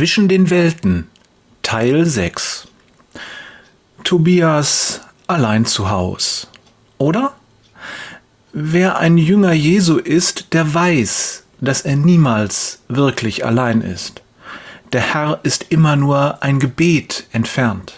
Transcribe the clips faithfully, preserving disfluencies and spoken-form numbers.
Zwischen den Welten, Teil sechs. Tobias allein zu Haus, oder? Wer ein Jünger Jesu ist, der weiß, dass er niemals wirklich allein ist. Der Herr ist immer nur ein Gebet entfernt.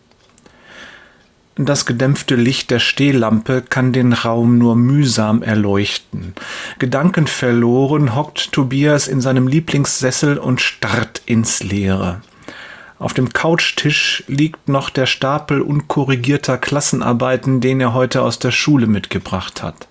Das gedämpfte Licht der Stehlampe kann den Raum nur mühsam erleuchten. Gedankenverloren hockt Tobias in seinem Lieblingssessel und starrt ins Leere. Auf dem Couchtisch liegt noch der Stapel unkorrigierter Klassenarbeiten, den er heute aus der Schule mitgebracht hat.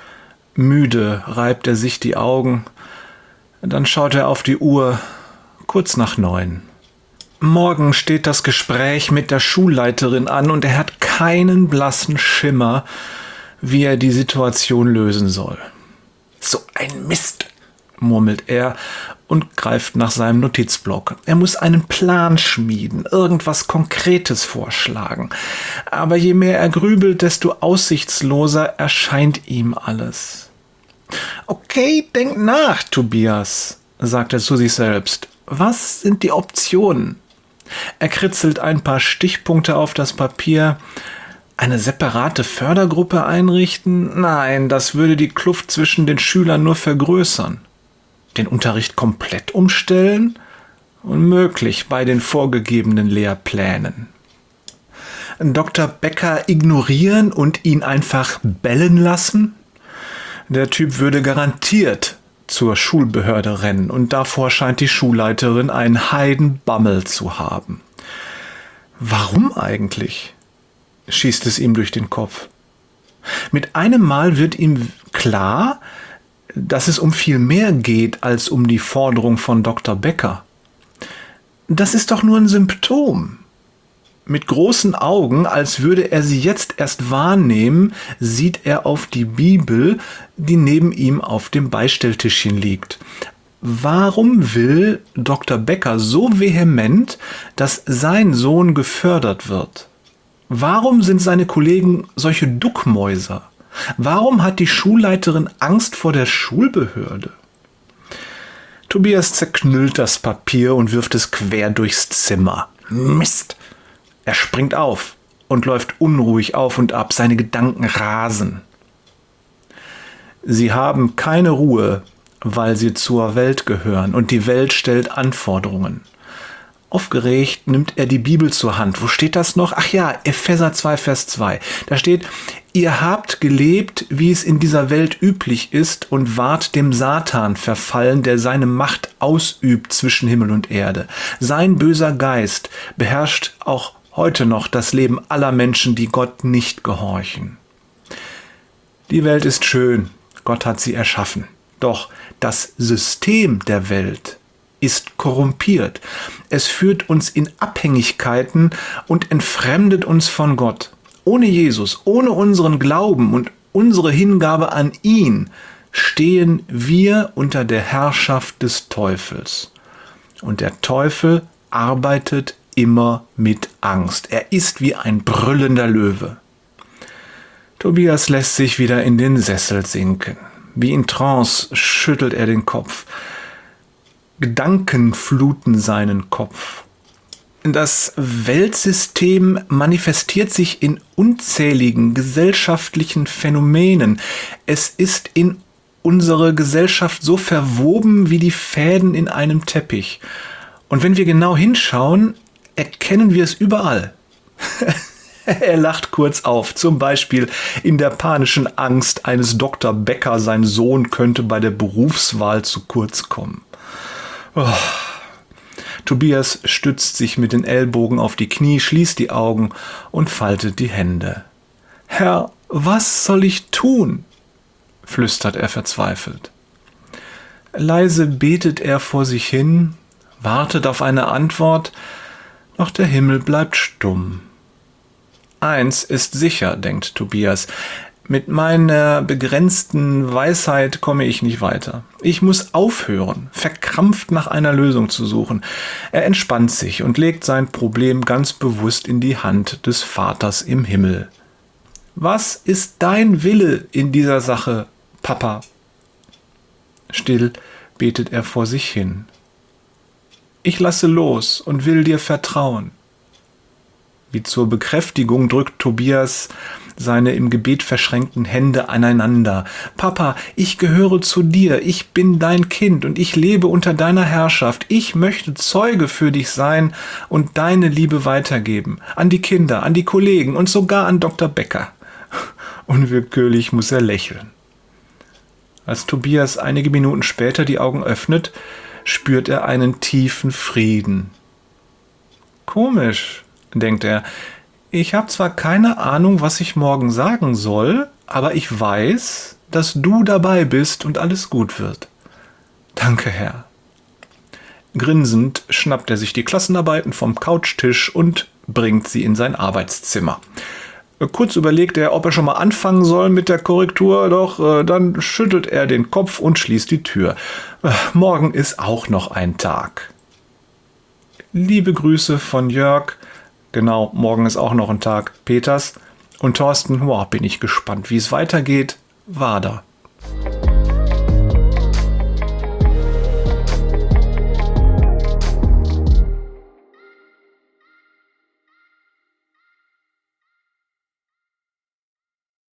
Müde reibt er sich die Augen, dann schaut er auf die Uhr, kurz nach neun. Morgen steht das Gespräch mit der Schulleiterin an und er hat keinen blassen Schimmer, wie er die Situation lösen soll. So ein Mist, murmelt er und greift nach seinem Notizblock. Er muss einen Plan schmieden, irgendwas Konkretes vorschlagen. Aber je mehr er grübelt, desto aussichtsloser erscheint ihm alles. Okay, denk nach, Tobias, sagt er zu sich selbst. Was sind die Optionen? Er kritzelt ein paar Stichpunkte auf das Papier. Eine separate Fördergruppe einrichten? Nein, das würde die Kluft zwischen den Schülern nur vergrößern. Den Unterricht komplett umstellen? Unmöglich bei den vorgegebenen Lehrplänen. Doktor Becker ignorieren und ihn einfach bellen lassen? Der Typ würde garantiert zur Schulbehörde rennen und davor scheint die Schulleiterin einen Heidenbammel zu haben. Warum eigentlich? Schießt es ihm durch den Kopf. Mit einem Mal wird ihm klar, dass es um viel mehr geht als um die Forderung von Doktor Becker. Das ist doch nur ein Symptom. Mit großen Augen, als würde er sie jetzt erst wahrnehmen, sieht er auf die Bibel, die neben ihm auf dem Beistelltischchen liegt. Warum will Doktor Becker so vehement, dass sein Sohn gefördert wird? Warum sind seine Kollegen solche Duckmäuser? Warum hat die Schulleiterin Angst vor der Schulbehörde? Tobias zerknüllt das Papier und wirft es quer durchs Zimmer. Mist! Er springt auf und läuft unruhig auf und ab. Seine Gedanken rasen. Sie haben keine Ruhe, weil sie zur Welt gehören und die Welt stellt Anforderungen. Aufgeregt nimmt er die Bibel zur Hand. Wo steht das noch? Ach ja, Epheser zwei, Vers zwei. Da steht, ihr habt gelebt, wie es in dieser Welt üblich ist und wart dem Satan verfallen, der seine Macht ausübt zwischen Himmel und Erde. Sein böser Geist beherrscht auch heute noch das Leben aller Menschen, die Gott nicht gehorchen. Die Welt ist schön, Gott hat sie erschaffen. Doch das System der Welt ist korrumpiert. Es führt uns in Abhängigkeiten und entfremdet uns von Gott. Ohne Jesus, ohne unseren Glauben und unsere Hingabe an ihn stehen wir unter der Herrschaft des Teufels. Und der Teufel arbeitet immer mit Angst. Er ist wie ein brüllender Löwe. Tobias lässt sich wieder in den Sessel sinken. Wie in Trance schüttelt er den Kopf. Gedanken fluten seinen Kopf. Das Weltsystem manifestiert sich in unzähligen gesellschaftlichen Phänomenen. Es ist in unsere Gesellschaft so verwoben wie die Fäden in einem Teppich. Und wenn wir genau hinschauen, erkennen wir es überall. Er lacht kurz auf, zum Beispiel in der panischen Angst eines Doktor Becker, sein Sohn könnte bei der Berufswahl zu kurz kommen. Oh. Tobias stützt sich mit den Ellbogen auf die Knie, schließt die Augen und faltet die Hände. Herr, was soll ich tun? Flüstert er verzweifelt. Leise betet er vor sich hin, wartet auf eine Antwort, doch der Himmel bleibt stumm. Eins ist sicher, denkt Tobias, mit meiner begrenzten Weisheit komme ich nicht weiter. Ich muss aufhören, verkrampft nach einer Lösung zu suchen. Er entspannt sich und legt sein Problem ganz bewusst in die Hand des Vaters im Himmel. Was ist dein Wille in dieser Sache, Papa? Still betet er vor sich hin. Ich lasse los und will dir vertrauen. Wie zur Bekräftigung drückt Tobias seine im Gebet verschränkten Hände aneinander. Papa, ich gehöre zu dir, ich bin dein Kind und ich lebe unter deiner Herrschaft. Ich möchte Zeuge für dich sein und deine Liebe weitergeben. An die Kinder, an die Kollegen und sogar an Doktor Becker. Unwillkürlich muss er lächeln. Als Tobias einige Minuten später die Augen öffnet, spürt er einen tiefen Frieden. Komisch, denkt er. Ich habe zwar keine Ahnung, was ich morgen sagen soll, aber ich weiß, dass du dabei bist und alles gut wird. Danke, Herr. Grinsend schnappt er sich die Klassenarbeiten vom Couchtisch und bringt sie in sein Arbeitszimmer. Kurz überlegt er, ob er schon mal anfangen soll mit der Korrektur, doch äh, dann schüttelt er den Kopf und schließt die Tür. Äh, morgen ist auch noch ein Tag. Liebe Grüße von Jörg. Genau, morgen ist auch noch ein Tag. Peters und Thorsten, wow, bin ich gespannt, wie es weitergeht. Wader.